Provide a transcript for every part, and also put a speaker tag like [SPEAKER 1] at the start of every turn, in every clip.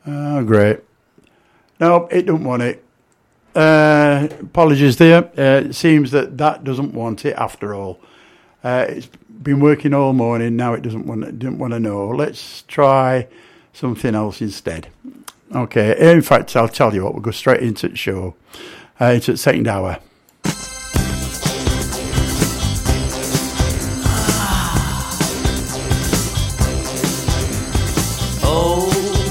[SPEAKER 1] Oh, great. No, it don't want it. Apologies there. It seems that doesn't want it after all. It's been working all morning. Now it didn't want to know. Let's try something else instead. Okay. In fact, I'll tell you what. We'll go straight into the show. Into the second hour.
[SPEAKER 2] Oh,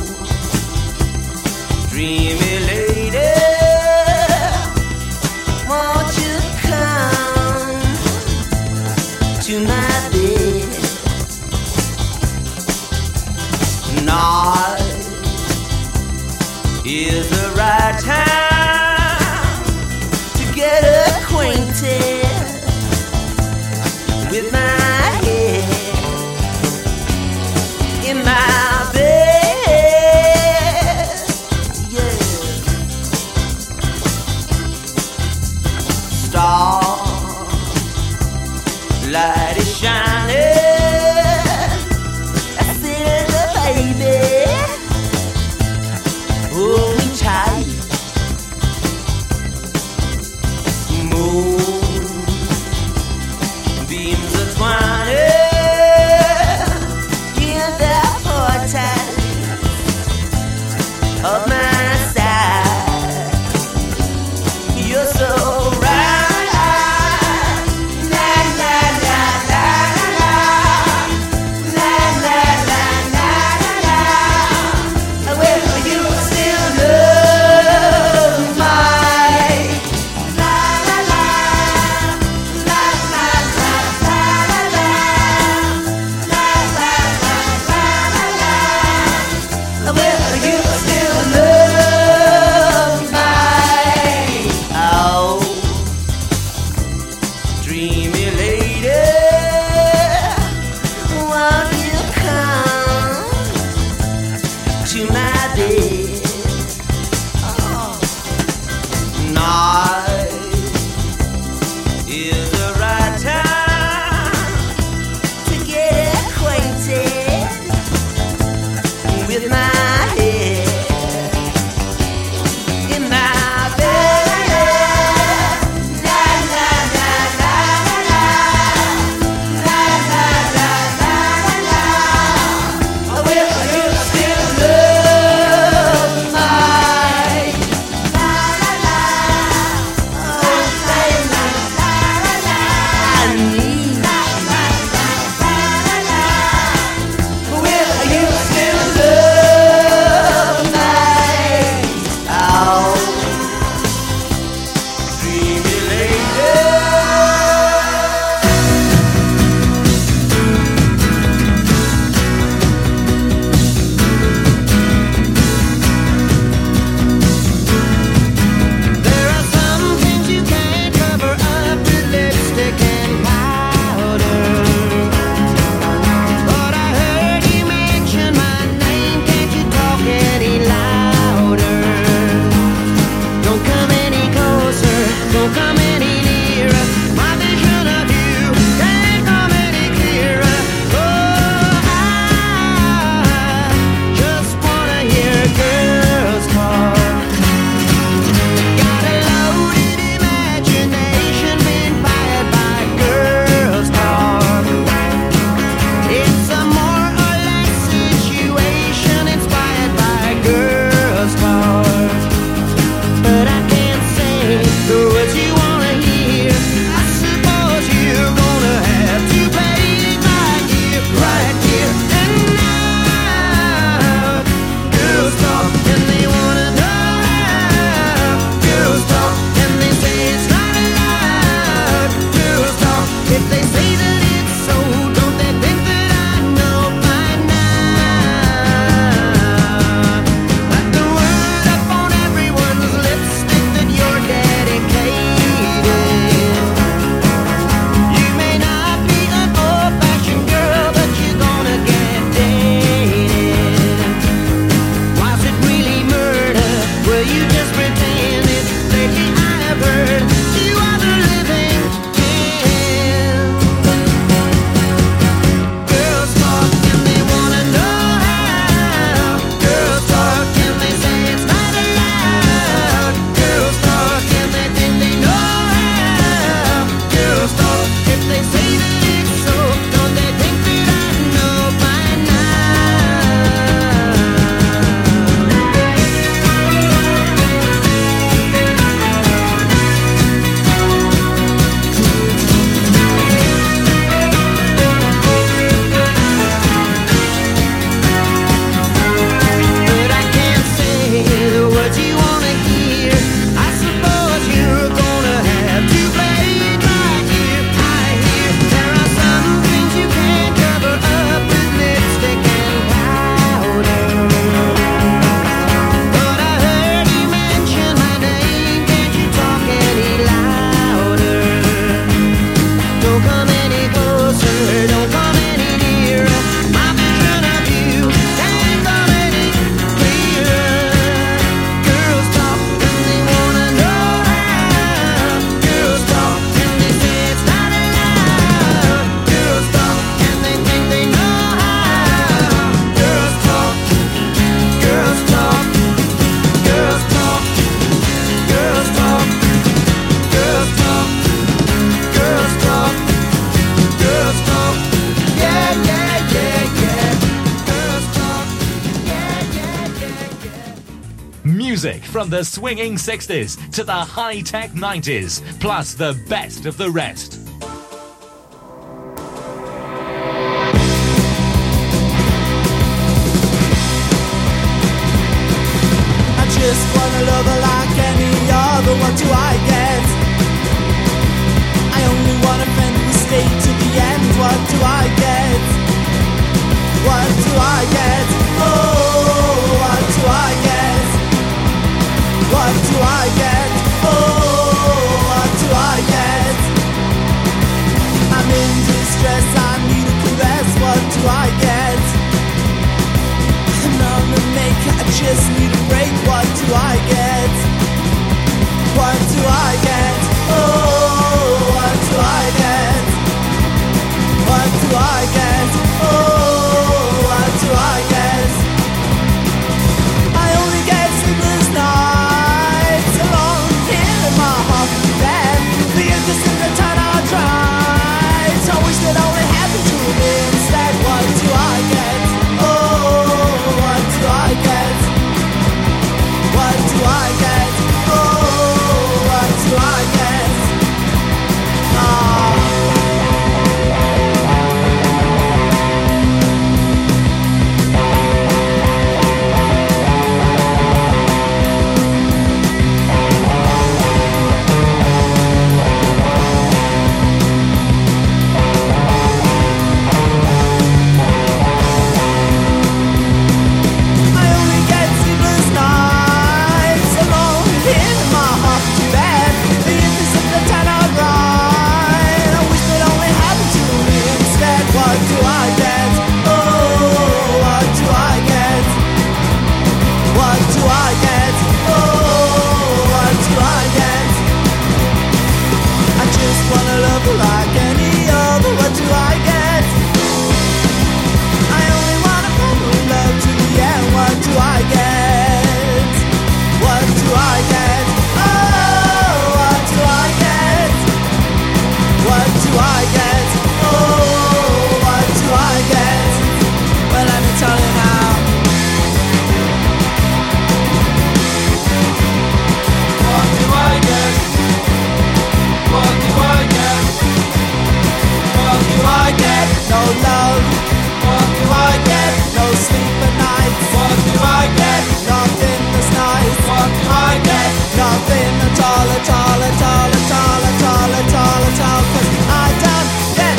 [SPEAKER 2] dreamy lady, won't you come to my bed? Now is the right time to get acquainted with my head in my bed. Yeah. Starlight is shining. I said, baby, hold me tight. Moon beams are twining in the portal of my side. You're so right. La la la la la la la la la la. Well, you still love my la la la la la la la la la. Well, you still love my oh, dreamy lady, won't you come to my bed? Oh, night is the right time to get acquainted with my head in my bed. La la la la la la la la la la. Well, you still love
[SPEAKER 3] Music from the swinging 60s to the high-tech 90s, plus the best of the rest.
[SPEAKER 2] I just wanna love her like any other. What do I get? I only want a friend who will stay to the end. What do I get? What do I get? Oh, what do I get? What do I get? Oh, what do I get? I'm in distress, I need a caress. What do I get? I'm on the make, I just need a break. What do I get? What do I get? Oh, what do I get? What do I get? Oh, what do I get? I only get sleepless nights alone here in my hospital bed. The interest in the time I tried, I wish that only happened to me instead. What do I get? Oh, what do I get? What do I get? Oh, what do I get? I only get sleepless nights alone here in my hospital bed. The interest of the time I ride, I wish that only happened to me instead. What do I get? Oh, what do I get? What do I get? Oh, what do I get? I just wanna love her like any other. What do I get? I only wanna find my love to the end. What do I get? What do I get? Oh, what do I get? What do I get? Oh, what do I get? Well, let me tell you now. What do I get? What do I get? What do I get? No love. What do I get? No sleep at night. What do I get? Nothing that's nice. What do I get? Nothing at all, at all, at all, at all, at all, at all, at all. 'Cause I don't get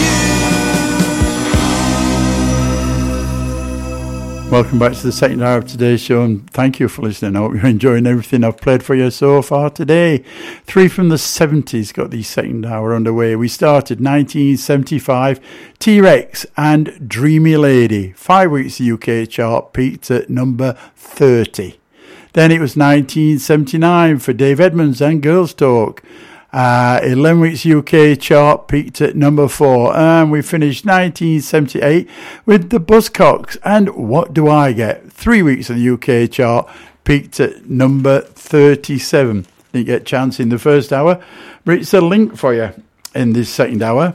[SPEAKER 2] you.
[SPEAKER 1] Welcome back to the second hour of today's show, and thank you for listening. I hope you're enjoying everything I've played for you so far today. 3 from the 70s got the second hour underway. We started 1975, T-Rex and Dreamy Lady. 5 weeks UK chart, peaked at number 30. Then it was 1979 for Dave Edmunds and Girls Talk. 11 weeks UK chart, peaked at number 4. And we finished 1978 with the Buzzcocks and What Do I Get? 3 weeks of the UK chart, peaked at number 37. Didn't get a chance in the first hour, but it's a link for you in this second hour.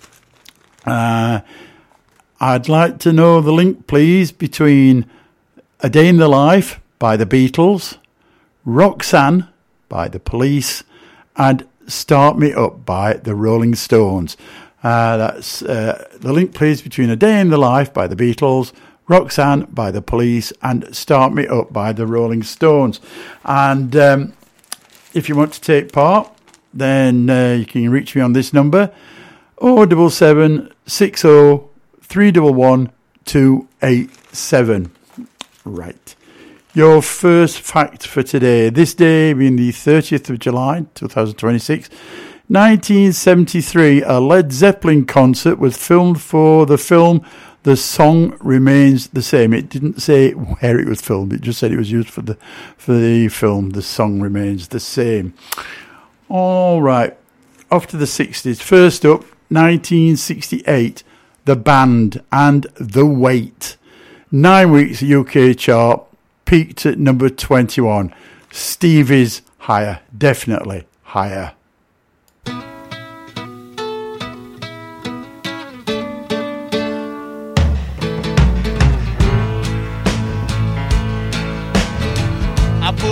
[SPEAKER 1] I'd like to know the link, please, between A Day in the Life by the Beatles, Roxanne by the Police, and Start Me Up by the Rolling Stones. That's the link, please, between A Day in the Life by the Beatles, Roxanne by the Police, and Start Me Up by the Rolling Stones. And if you want to take part, then you can reach me on this number, 077 60 311 287. Right. Your first fact for today. This day being the 30th of July, 2026. 1973, a Led Zeppelin concert was filmed for the film The Song Remains the Same. It didn't say where it was filmed. It just said it was used for the film The Song Remains the Same. All right. Off to the 60s. First up, 1968, The Band and The Weight. 9 weeks UK chart, peaked at number 21. Stevie's higher, definitely higher.
[SPEAKER 4] I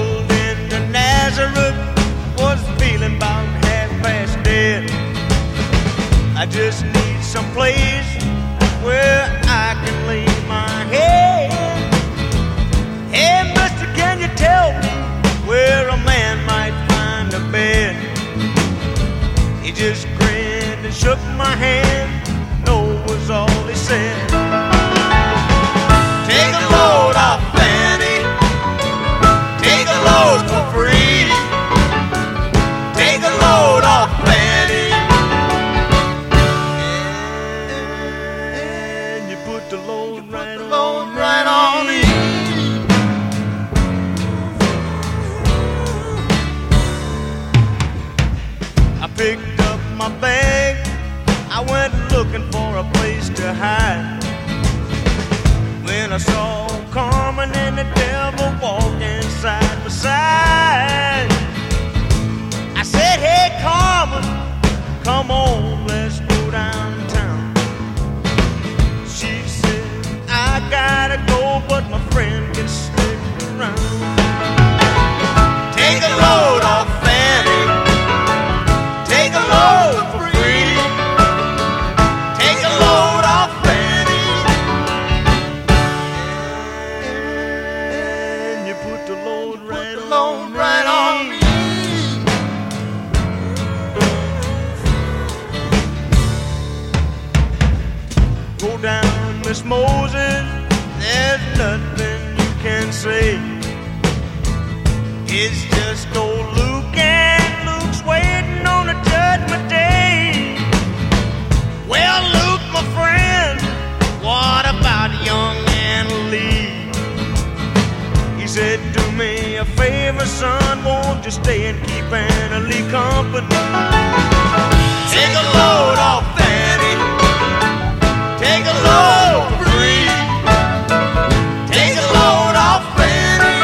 [SPEAKER 4] It's just old Luke, and Luke's waiting on a judgment day. Well, Luke, my friend, what about young Anna Lee? He said, do me a favor, son, won't you stay and keep Anna Lee company? Take a load off Fanny, take a load free, take a load off Fanny,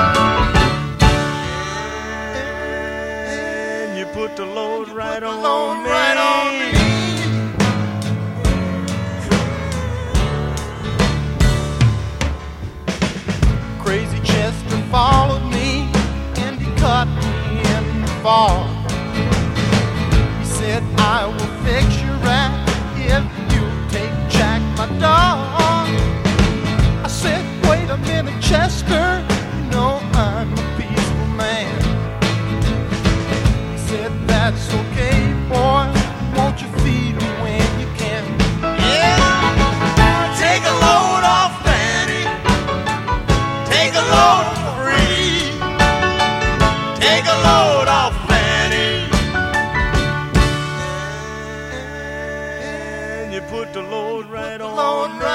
[SPEAKER 4] and you put the load right on me.
[SPEAKER 5] Crazy Chester followed me and he cut me in the fall. He said, I will fix you right if you take Jack, my dog. I said, wait a minute, Chester, you know I'm a peaceful man. He said, that's okay, boy, won't you feed him when you can?
[SPEAKER 4] Yeah, take a load off Fanny, take a load free, take a load off Fanny, and you put the load right on me.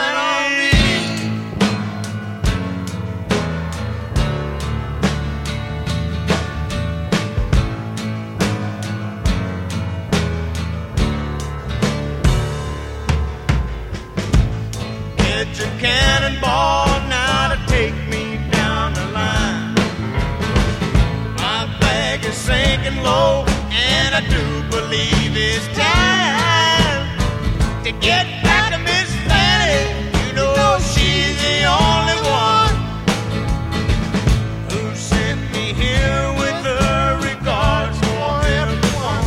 [SPEAKER 4] Get your cannonball now to take me down the line. My bag is sinking low, and I do believe it's time to get back to Miss Fanny. You know she's the only one who sent me here with her regards for everyone.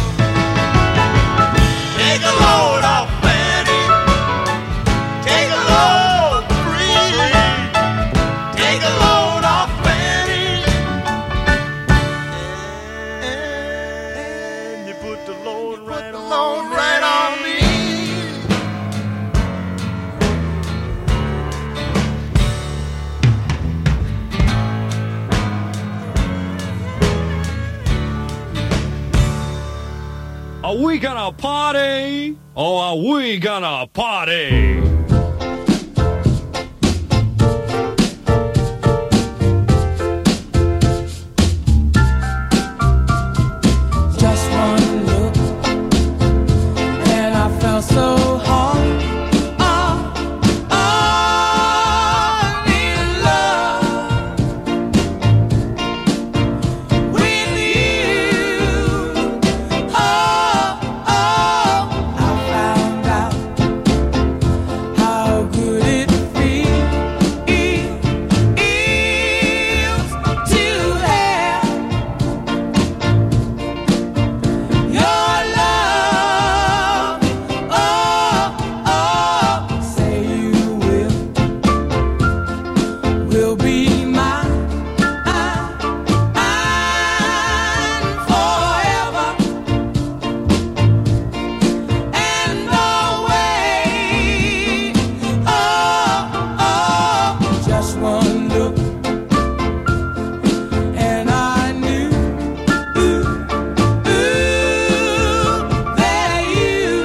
[SPEAKER 4] Take a load off Fanny, take a load free, take a load off Fanny, and you put the load right on me.
[SPEAKER 6] Are we gonna party or are we gonna party?
[SPEAKER 2] Just one look, and I felt so hard. In love with you. I found out how good it feels to have your love. Say you will be mine forever and always. Just one look, and I knew that you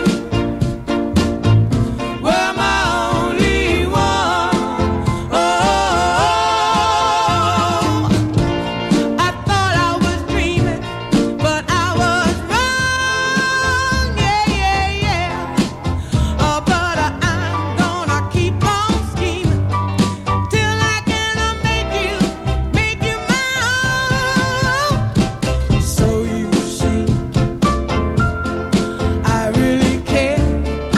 [SPEAKER 2] were my only one. I thought I was dreaming, but I was wrong. Yeah. But I'm gonna keep on scheming till I can make you my own. So you see, I really care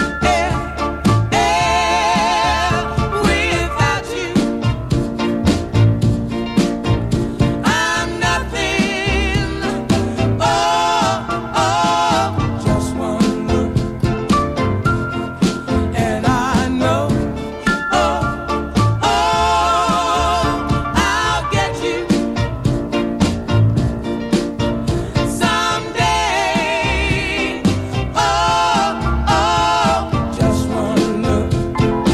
[SPEAKER 2] without you. I'm nothing. Just one look, and I know. I'll get you someday. Just one look,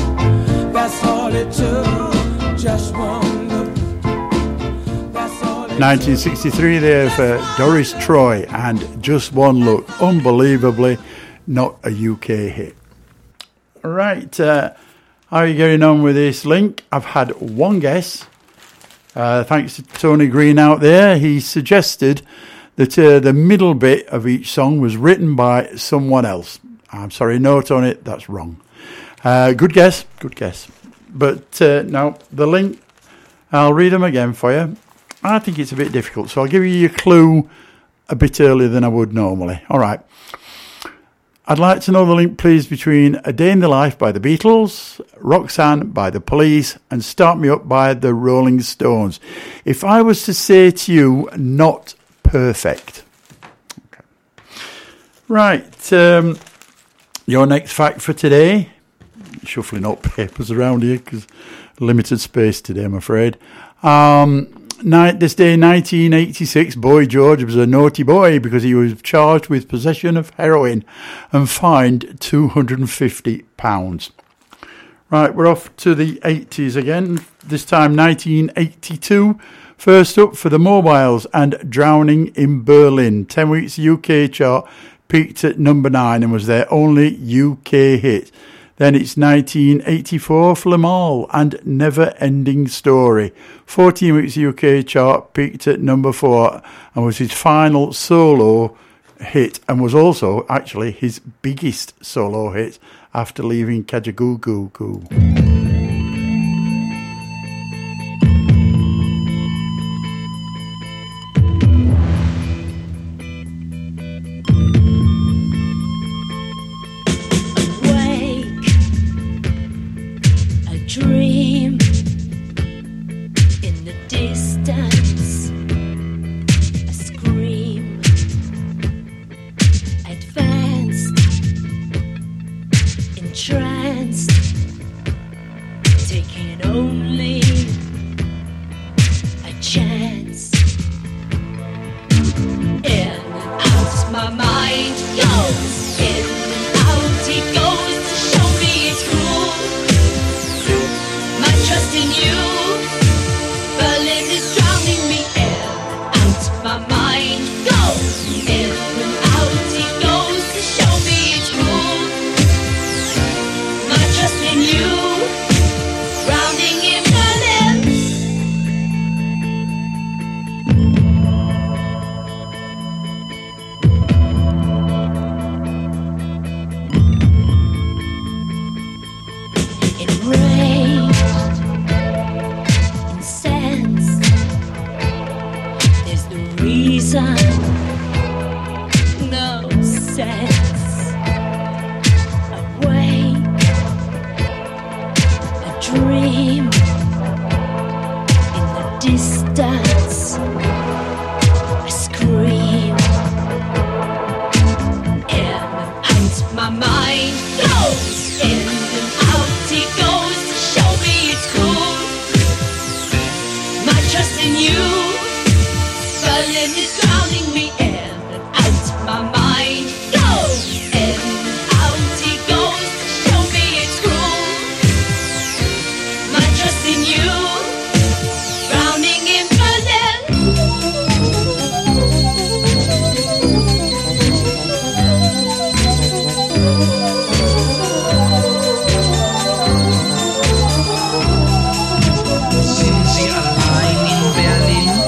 [SPEAKER 2] that's all it took. Just one look, that's all it
[SPEAKER 1] 1963 there for Doris Troy and Just One Look. Unbelievably not a UK hit. Right, how are you getting on with this link? I've had one guess. Thanks to Tony Green out there. He suggested that the middle bit of each song was written by someone else. I'm sorry, note on it, that's wrong. Good guess. But now, the link, I'll read them again for you. I think it's a bit difficult, so I'll give you a clue a bit earlier than I would normally. All right. I'd like to know the link, please, between A Day in the Life by the Beatles, Roxanne by the Police, and Start Me Up by the Rolling Stones. If I was to say to you, not perfect. Okay. Right. Your next fact for today. Shuffling up papers around here because limited space today, I'm afraid. This day, 1986, Boy George was a naughty boy because he was charged with possession of heroin and fined £250. Right, we're off to the 80s again, this time 1982. First up for the Mobiles and Drowning in Berlin. 10 weeks UK chart, peaked at number 9 and was their only UK hit. Then it's 1984 for Lamal and Never Ending Story. 14 weeks UK chart, peaked at number 4 and was his final solo hit and was also actually his biggest solo hit after leaving Kajagoogoo.
[SPEAKER 7] Dream in the distance, a scream, advanced, entranced, taking only a chance. In and out my mind goes, in and out he goes to show me it's cruel. Trust in you, Berlin is drowning me in, out my mind goes, in and out he goes to show me it's cruel. My trust in you, drowning in Berlin. It rained. Reason, no sense. Awake, a dream in the distance. I scream, in and out my mind goes, in and out he goes to show me it's cool. My trust in you, Berlin is drowning me in and out my mind goes, in and out he goes to show me it's cruel. My trust in you, drowning in Berlin.
[SPEAKER 8] Sind Sie allein in Berlin?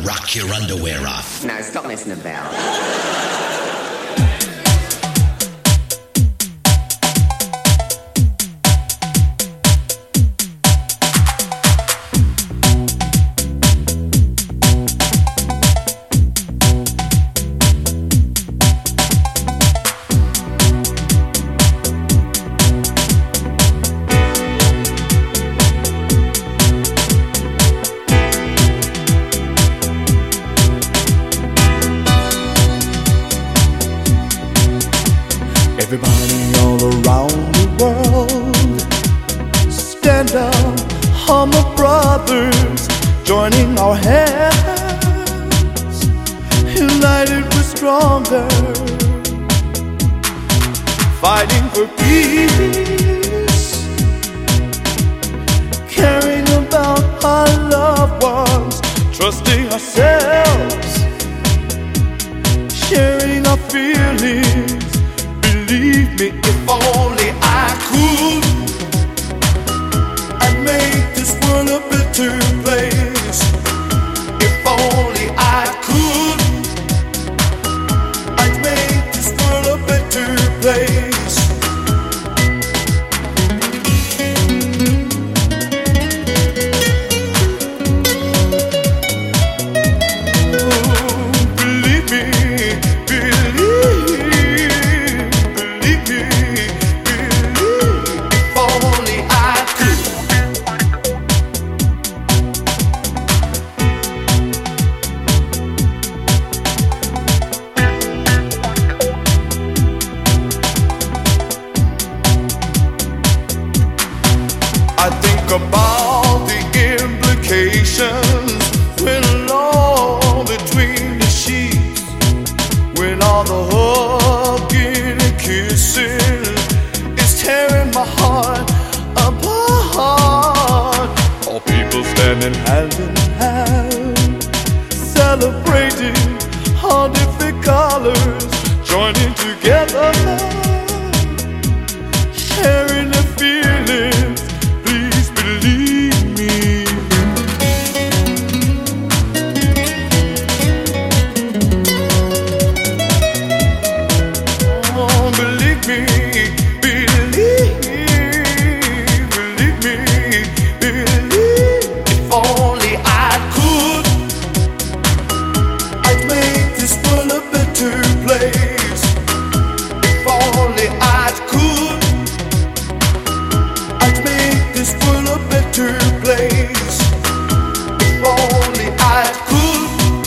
[SPEAKER 8] rock your underwear off.
[SPEAKER 9] No, stop messing about.
[SPEAKER 2] Everybody all around the world, stand up, humble brothers, joining our hands, united we're stronger, fighting for peace, caring about our loved ones, trusting ourselves, sharing our feelings. Believe me, if only I could, I'd make this world a better place. If only I could, I'd make this world a better place. Believe me, if only I could. I think about the implications when alone between the sheets, when all the hugging and kissing is tearing my heart apart. All people standing hand in hand, celebrating all different colors, joining together, sharing their feelings. Please believe me. Oh, believe me, believe me, believe. If only I could, I'd make this world a better place. If only I could, I'd make this world a better place. If only I could.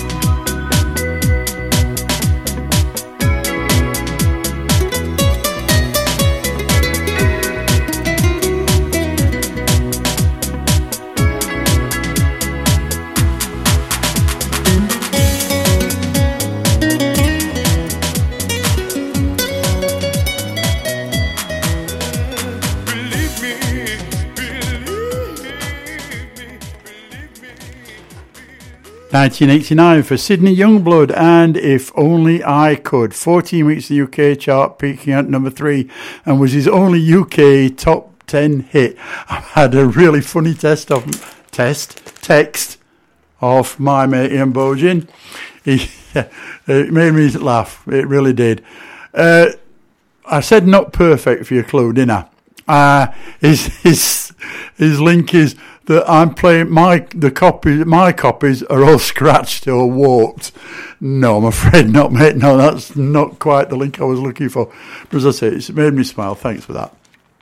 [SPEAKER 2] Believe me, believe me, believe me.
[SPEAKER 1] 1989 for Sydney Youngblood and If Only I Could. 14 weeks in the UK chart, peaking at number 3, and was his only UK top 10 hit. I had a really funny text of my mate Ian Bogin. It made me laugh. It really did. I said not perfect for your clue, didn't I? His link is that I'm playing my copies are all scratched or warped. No, I'm afraid not, mate. No, that's not quite the link I was looking for. But as I say, it's made me smile. Thanks for that.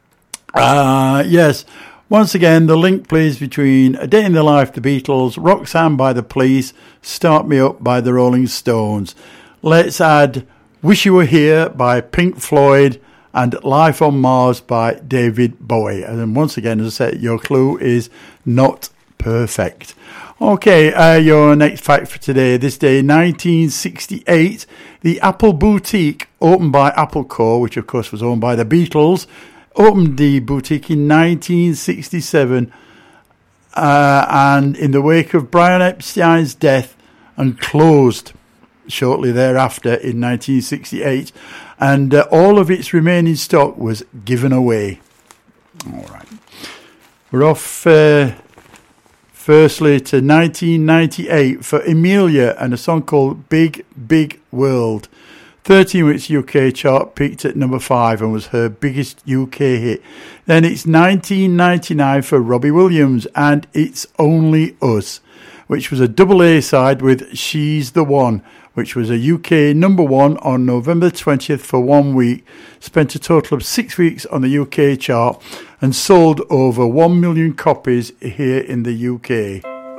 [SPEAKER 1] Yes, once again, the link plays between A Day in the Life, The Beatles, Roxanne by The Police, Start Me Up by The Rolling Stones. Let's add Wish You Were Here by Pink Floyd and Life on Mars by David Bowie. And once again, as I said, your clue is not perfect. Okay, your next fact for today. This day, 1968, the Apple Boutique, opened by Apple Co., which of course was owned by the Beatles, opened the boutique in 1967 and in the wake of Brian Epstein's death, and closed shortly thereafter in 1968, and all of its remaining stock was given away. All right, we're off Firstly to 1998 for Emilia and a song called Big Big World. 13 weeks UK chart, peaked at number 5 and was her biggest UK hit. Then it's 1999 for Robbie Williams and It's Only Us, which was a double A side with She's the One, which was a UK number 1 on November 20th for 1 week, spent a total of 6 weeks on the UK chart and sold over 1 million copies here in the UK.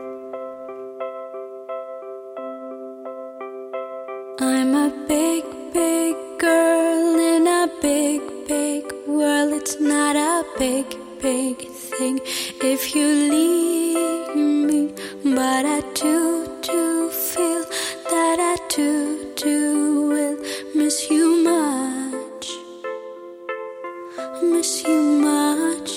[SPEAKER 9] I'm a big, big girl in a big, big world. It's not a big, big thing if you leave me, but I do feel that I do will miss you much, miss you much.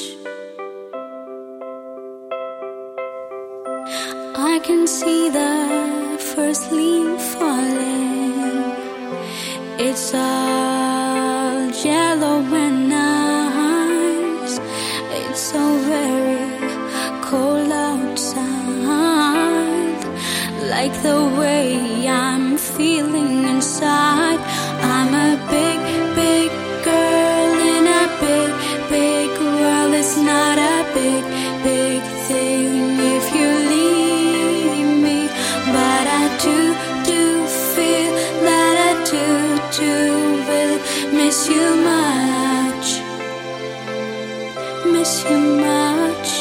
[SPEAKER 9] I can see the first leaf falling. It's all yellow and nice. It's so very cold outside, like the way I'm feeling inside. I'm a big, big girl in a big, big world. It's not a big, big thing if you leave me, but I do feel that I do will miss you much, miss you much.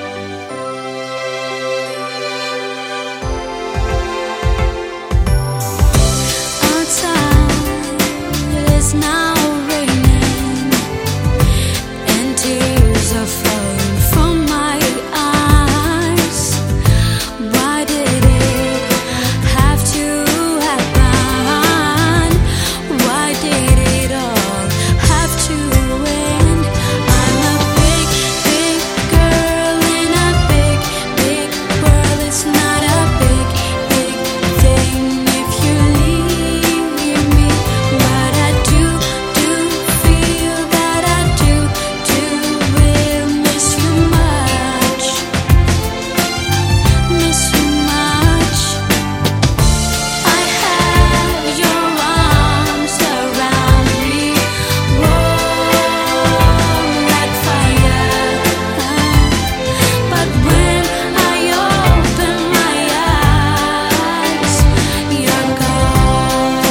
[SPEAKER 9] It's now raining and tears are falling from my eyes. Why did it have to happen? Why did it all have to end? I'm a big, big girl in a big, big world. It's not a big, big thing if you leave me, but I do feel that I do will miss you much, miss you much. I have your arms around me, warm like fire, but when I open my eyes, you're gone.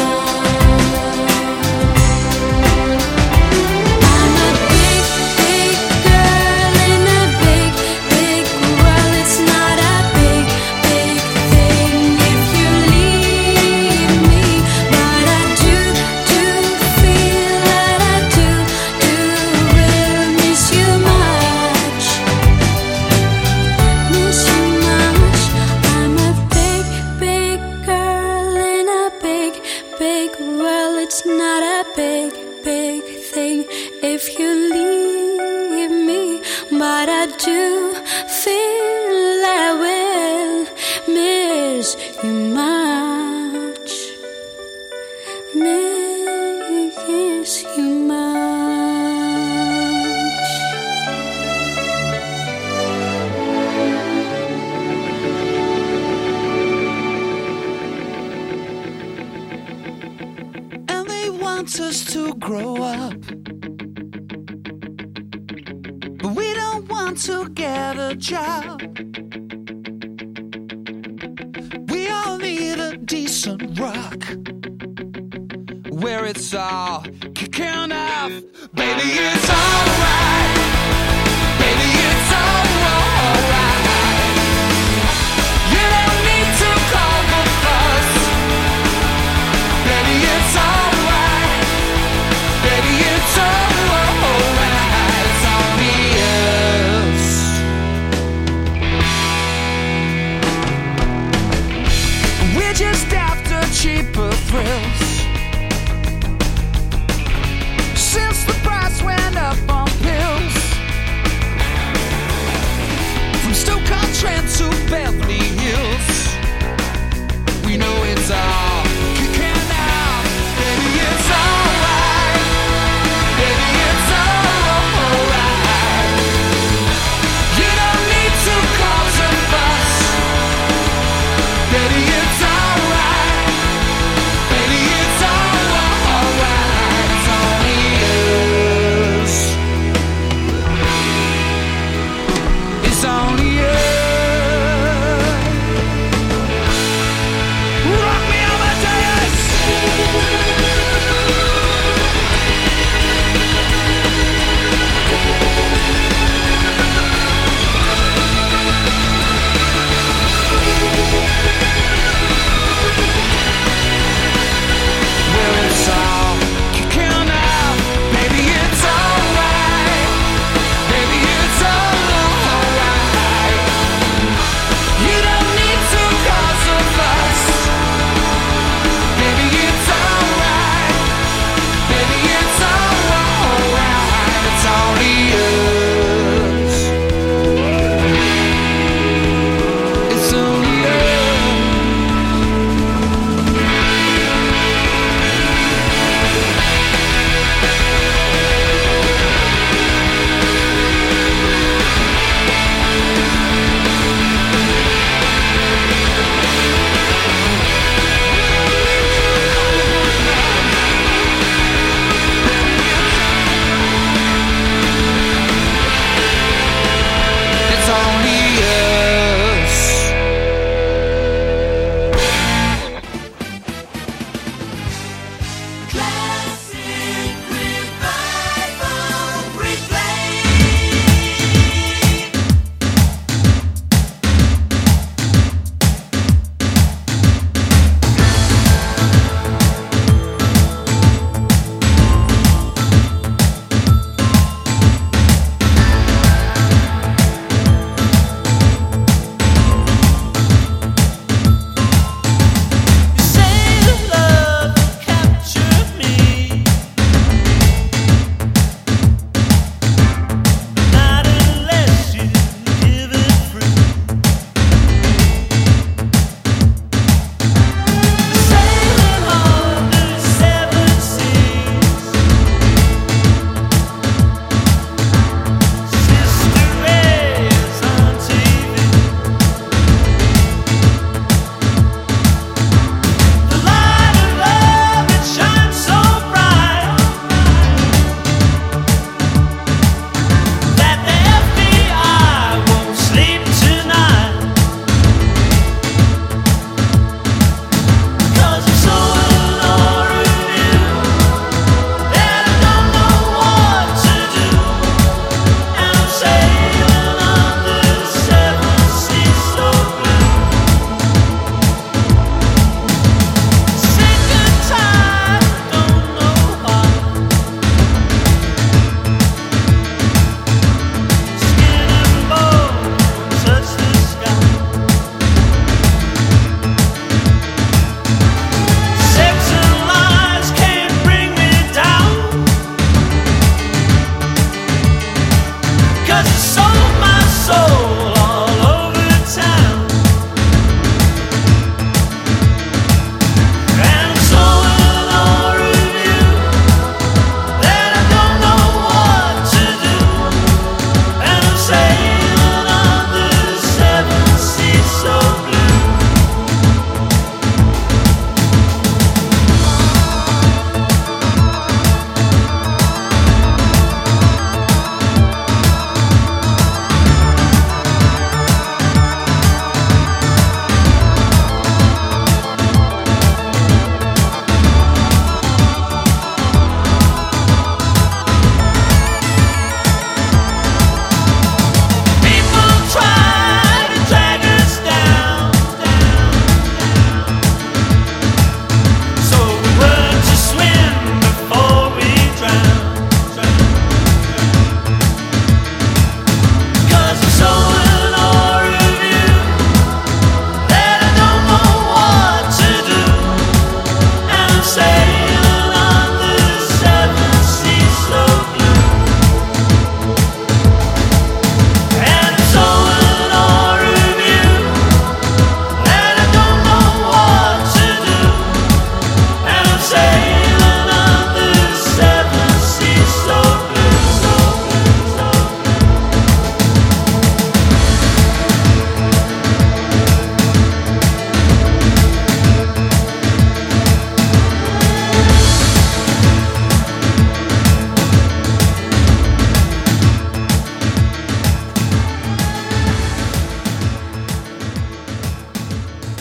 [SPEAKER 9] I'm a big, big girl in a big, big world. It's not a big, big thing if you leave me, but I do feel that I do will miss you much, miss you much. I'm a big, big girl in a big, big world. It's not a big, big thing if you leave me, but I do feel I will miss you much, miss you much.
[SPEAKER 2] And they want us to grow up, but we don't want to get a job. We all need a decent rock where it's all kicking off. Baby, it's alright. Baby, it's alright. You don't need to call the fuss. Baby, it's alright. Baby, it's alright. It's only us. We're just after cheaper thrills. Since the price went up on pills, from Stoke-on-Trent to Beverly Hills,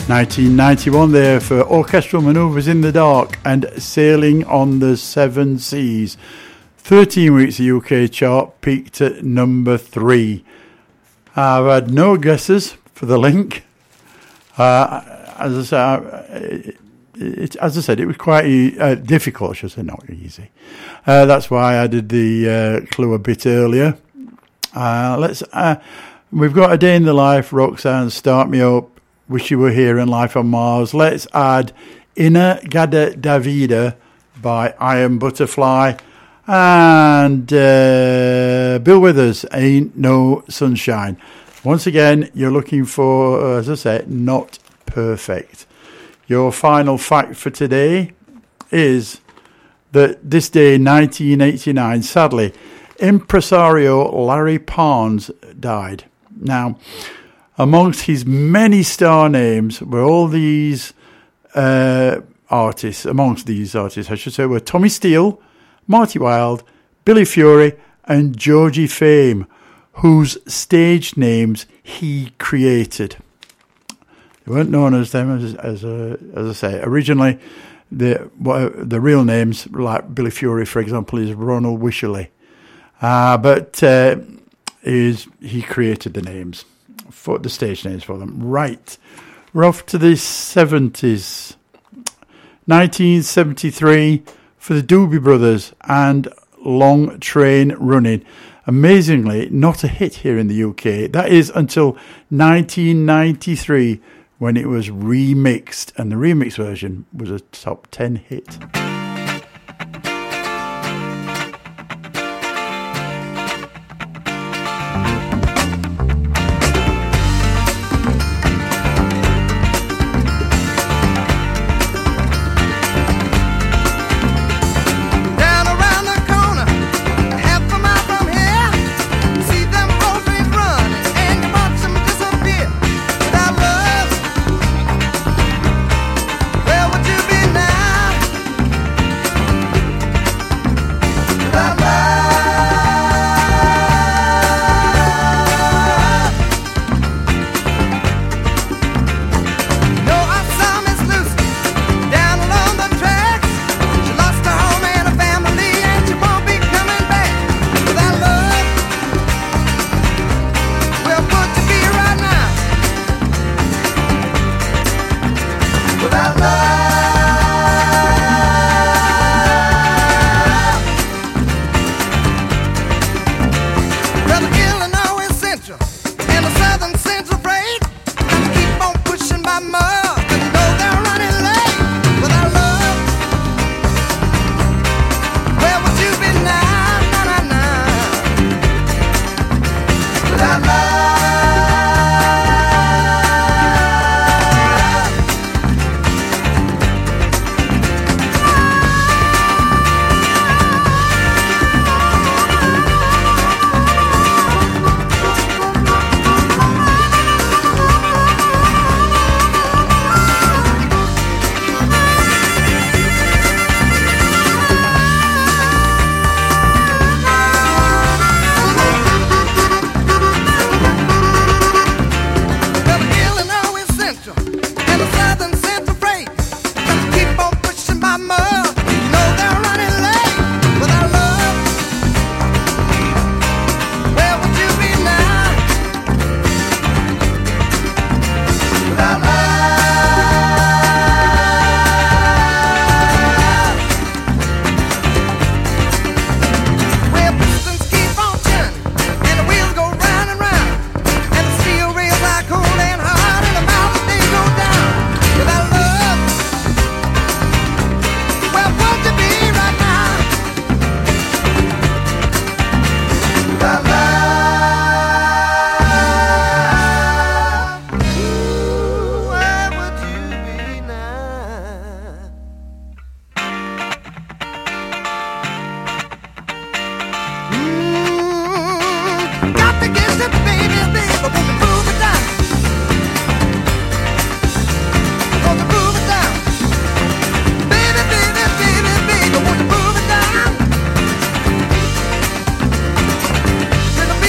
[SPEAKER 1] 1991 there for Orchestral Manoeuvres in the Dark and Sailing on the Seven Seas. 13 weeks the UK chart, peaked at number 3. I've had no guesses for the link. As I said, it was quite difficult, I should say, not easy. That's why I did the clue a bit earlier. We've got A Day in the Life, Roxanne, Start Me Up, Wish You Were Here, and Life on Mars. Let's add In-A-Gadda Da-Vida by Iron Butterfly, and Bill Withers, Ain't No Sunshine. Once again, you're looking for, as I say, not perfect. Your final fact for today is that this day, 1989, sadly, impresario Larry Parnes died. Now, amongst his many star names were all these artists, I should say, were Tommy Steele, Marty Wilde, Billy Fury, and Georgie Fame, whose stage names he created. They weren't known as them, as I say. Originally, the real names, like Billy Fury, for example, is Ronald Wycherley. But he created the names, for the stage names for them. Right, we're off to the 70s. 1973 for the Doobie Brothers and Long Train Running. Amazingly, not a hit here in the UK. That is until 1993 when it was remixed, and the remix version was a top 10 hit.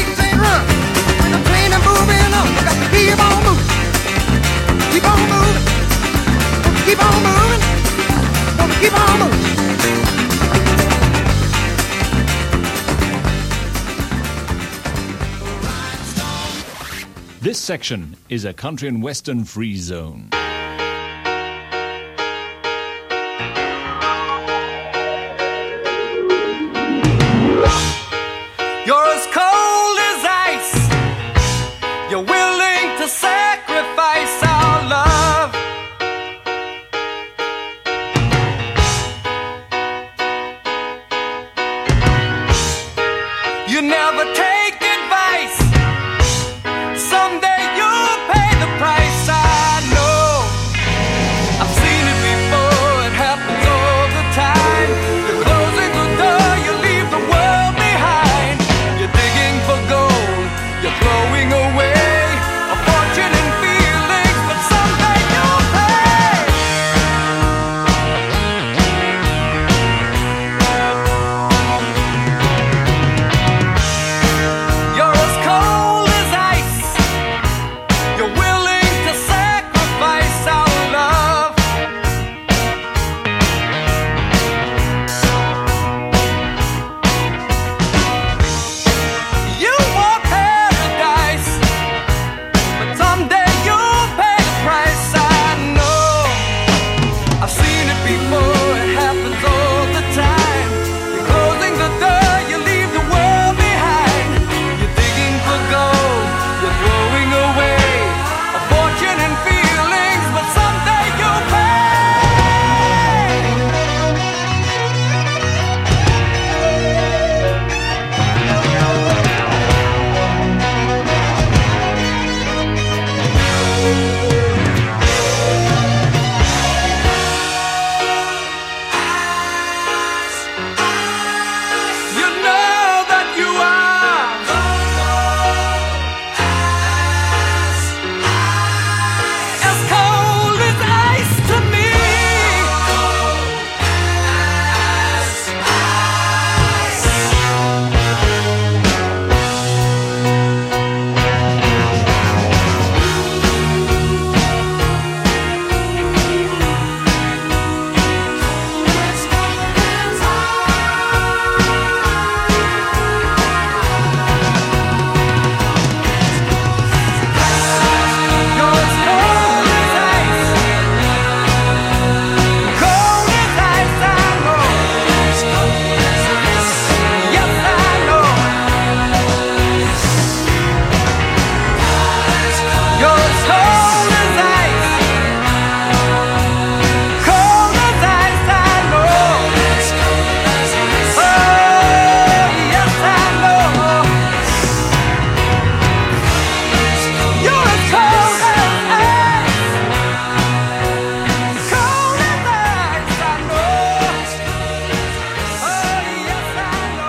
[SPEAKER 5] Keep on moving.
[SPEAKER 6] This section is a country and western free zone.
[SPEAKER 2] You're as cold as ice. You're willing to sacrifice our love. You never take advice. Someday you'll pay the price. I know. I've seen it before. It happens all the time. You're closing the door. You leave the world behind. You're digging for gold. You're throwing away a fortune and feelings, but someday you'll pay. You're as cold as ice. You're willing to sacrifice our love. You want paradise, but someday you'll pay the price. I know. I've seen it before. It happens all the time. You're closing the door. You leave the world behind. You're digging for gold. You're throwing away a fortune and feelings, but someday you'll pay. You know that you are as cold as ice to me. You're as cold as ice. Cold as ice, I know. Yes, I know. You're as cold as ice. Cold as ice, I know. Oh, yes, I know. You're as cold as ice. Cold as ice, I know. Oh, yes, I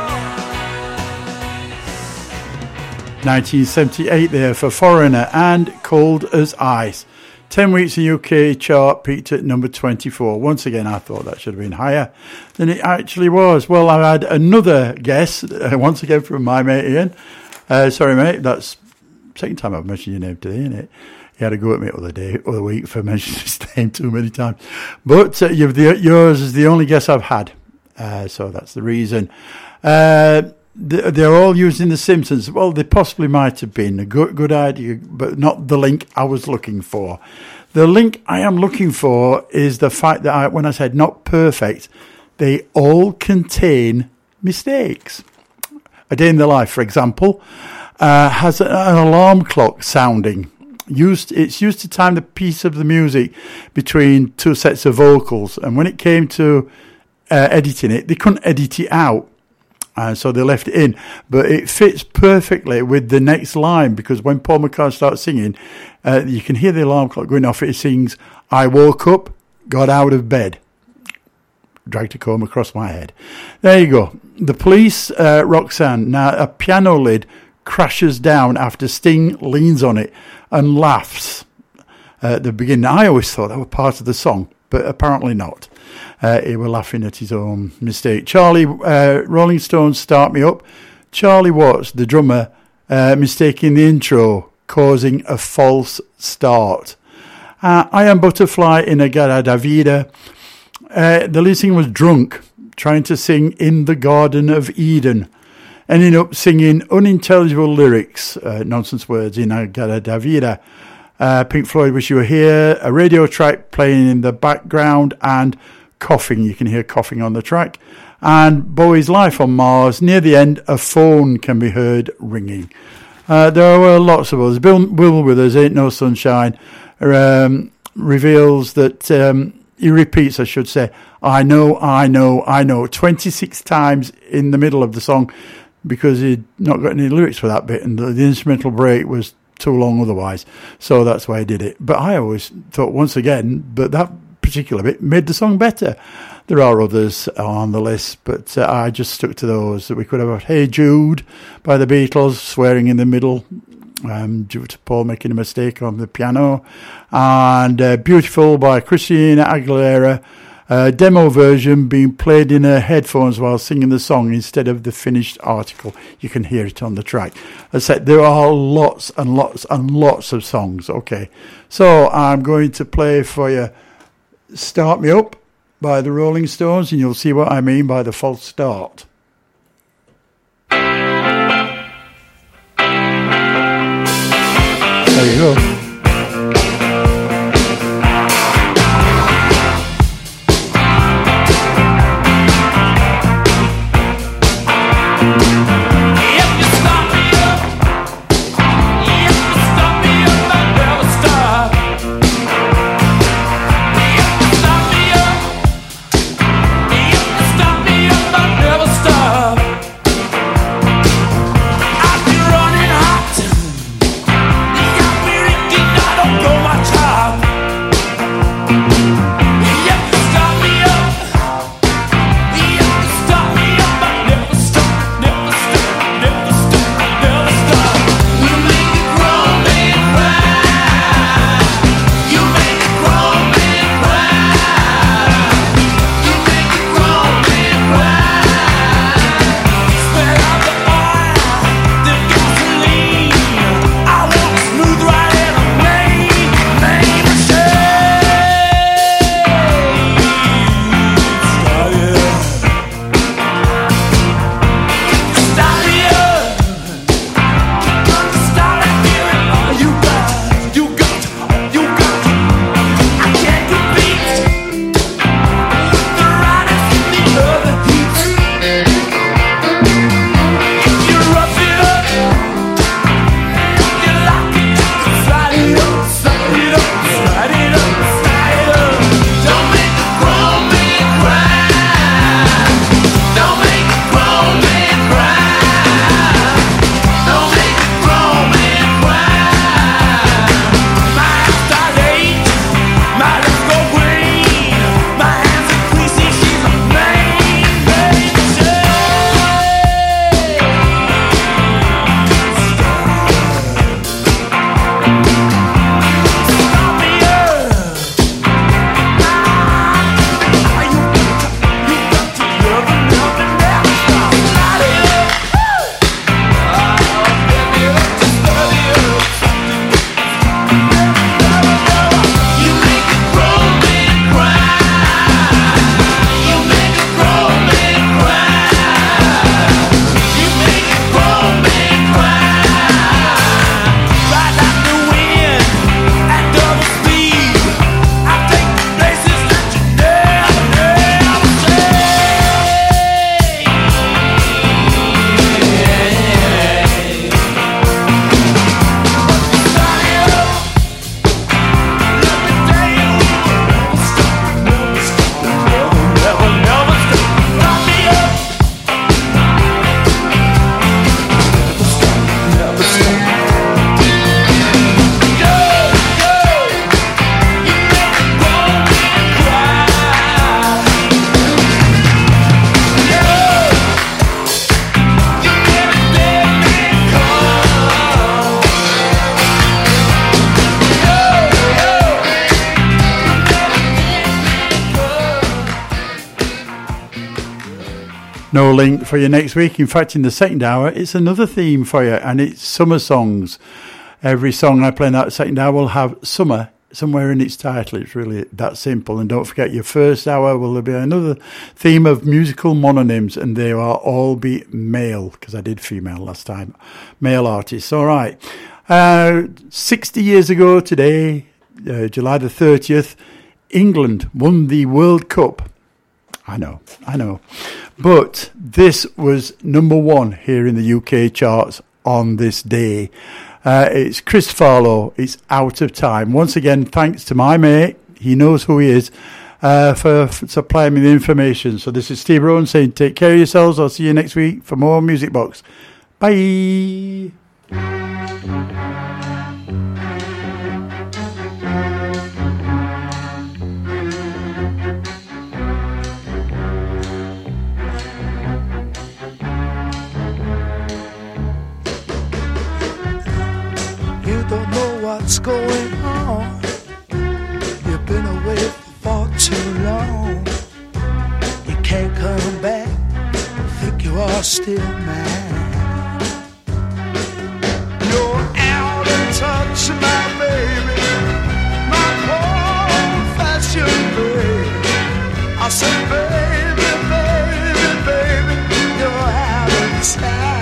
[SPEAKER 2] know.
[SPEAKER 1] 1978 there for Foreigner and Cold as Ice. 10 weeks in UK chart, peaked at number 24. Once again, I thought that should have been higher than it actually was. Well, I had another guess, once again from my mate Ian. Sorry, mate, that's the second time I've mentioned your name today, isn't it? He had a go at me other week for mentioning his name too many times. But yours is the only guess I've had. So that's the reason. They're all using The Simpsons. Well, they possibly might have been a good idea, but not the link I was looking for. The link I am looking for is the fact that when I said not perfect, they all contain mistakes. A Day in the Life, for example, has an alarm clock sounding. It's used to time the piece of the music between two sets of vocals, and when it came to editing it, they couldn't edit it out. So they left it in, but it fits perfectly with the next line, because when Paul McCartney starts singing, you can hear the alarm clock going off. It sings, "I woke up, got out of bed, dragged a comb across my head." There you go. The Police, Roxanne. Now, a piano lid crashes down after Sting leans on it and laughs at the beginning. I always thought that was part of the song, but apparently not. He was laughing at his own mistake. Charlie, Rolling Stones, Start Me Up. Charlie Watts, the drummer, mistaking the intro, causing a false start. I Am Butterfly in Agada Vida. The lead singer was drunk, trying to sing In the Garden of Eden. ending up singing unintelligible lyrics, nonsense words in Agada Davida. Pink Floyd, Wish You Were Here, a radio track playing in the background, and coughing. You can hear coughing on the track. And Bowie's Life on Mars. Near the end, a phone can be heard ringing. There were lots of others. Bill Withers, Ain't No Sunshine, reveals that he repeats, I should say, I know, 26 times in the middle of the song because he'd not got any lyrics for that bit, and the instrumental break was too long otherwise. So that's why he did it. But I always thought, once again, but that particular bit made the song better. There are others on the list, but I just stuck to those. That we could have Hey Jude by the Beatles, swearing in the middle, due to Paul making a mistake on the piano, and Beautiful by Christina Aguilera, demo version being played in her headphones while singing the song instead of the finished article. You can hear it on the track. As I said, there are lots and lots and lots of songs. Okay, so I'm going to play for you Start Me Up by the Rolling Stones, and you'll see what I mean by the false start. There you go. No link for you next week. In fact, in the second hour, it's another theme for you, and it's summer songs. Every song I play in that second hour will have summer somewhere in its title. It's really that simple. And don't forget, your first hour will be another theme of musical mononyms, and they will all be male, because I did female last time. Male artists. All right. 60 years ago today, July the 30th, England won the World Cup. I know. But this was number one here in the UK charts on this day. It's Chris Farlow. It's Out of Time. Once again, thanks to my mate. He knows who he is, for supplying me the information. So this is Steve Rowan saying take care of yourselves. I'll see you next week for more Music Box. Bye.
[SPEAKER 10] Don't know what's going on. You've been away for far too long. You can't come back. Think you are still mine. You're out of touch, my baby, my old-fashioned baby. I said, baby, baby, baby, you're out of time.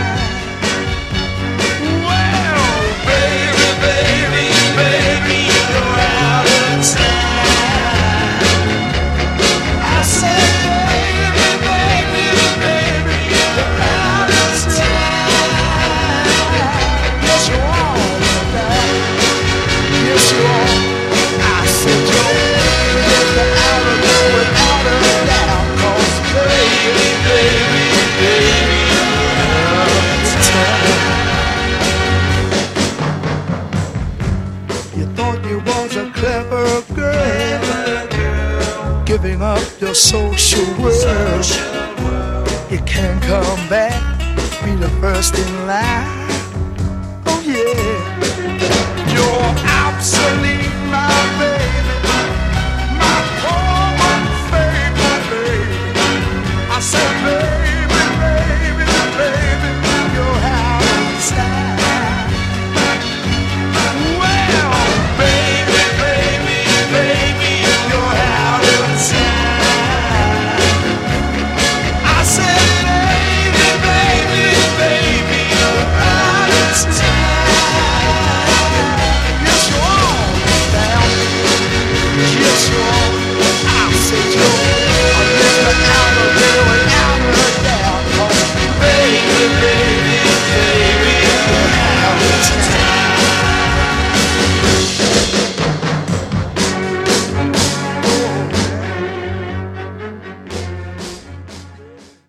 [SPEAKER 10] Giving up your social world. You can't come back, be the first in line. Oh yeah, you're absolute